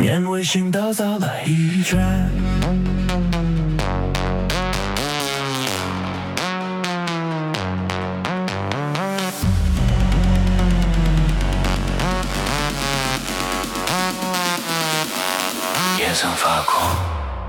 面微醺到早来一圈。夜色发光。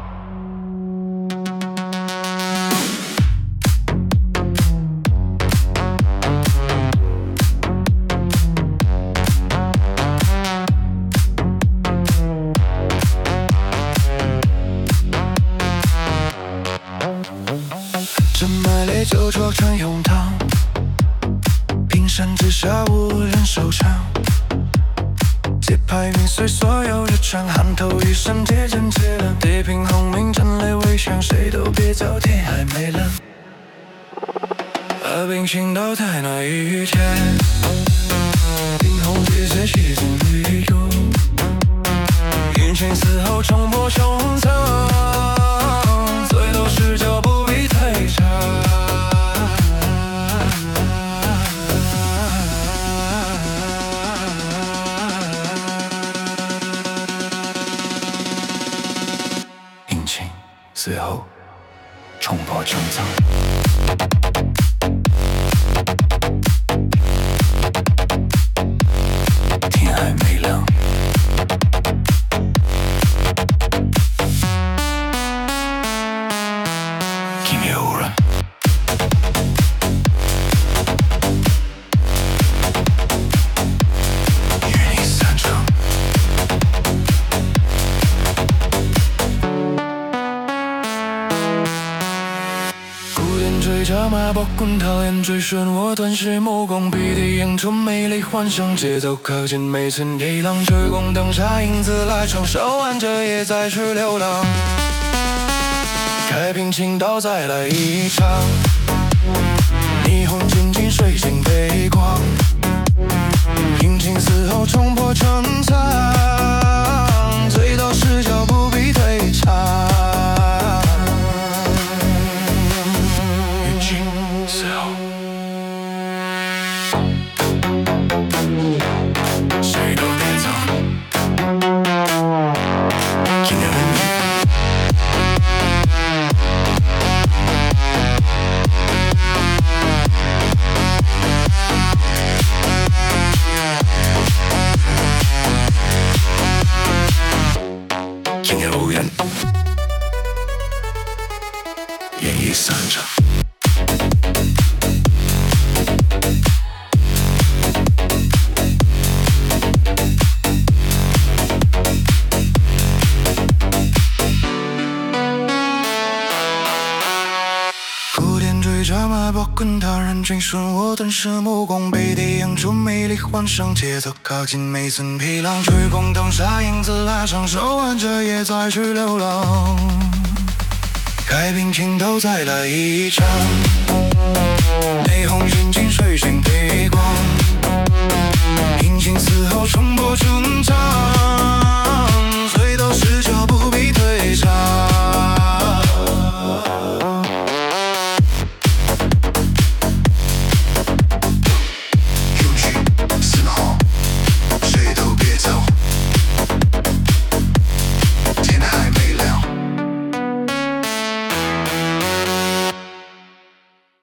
斟买烈酒浊成涌汤，平山之下无人收场。节拍殒碎所有日常，酣头一声借真切冷。地平轰鸣震雷微响，谁都别走，天还没亮。和平行道在那一天，冰红结界洗尽离忧，阴晴死后冲破穹苍，最多是脚不必太长。阴晴死后冲破穹苍。天还没亮，今夜无人。与你散场。古典追着马步滚涛，烟追漩涡，顿时目光笔地映出美丽幻想，节奏靠近每寸地浪，追光灯下影子拉长，手挽着夜再去流浪。开瓶倾倒再来一场，霓虹静静水晶背光，阴晴死后冲破穹苍，醉倒是脚不必退场。阴晴死后，谁都别走，今夜无人。今夜无人，烟已散场。古典追着马步滚涛，人群漩涡，顿时目光被地映出美丽幻想，节奏靠近每寸皮囊，追光灯下影子拉长，手挽着夜再去流浪。开瓶倾倒再来一场，霓虹静静水晶背光。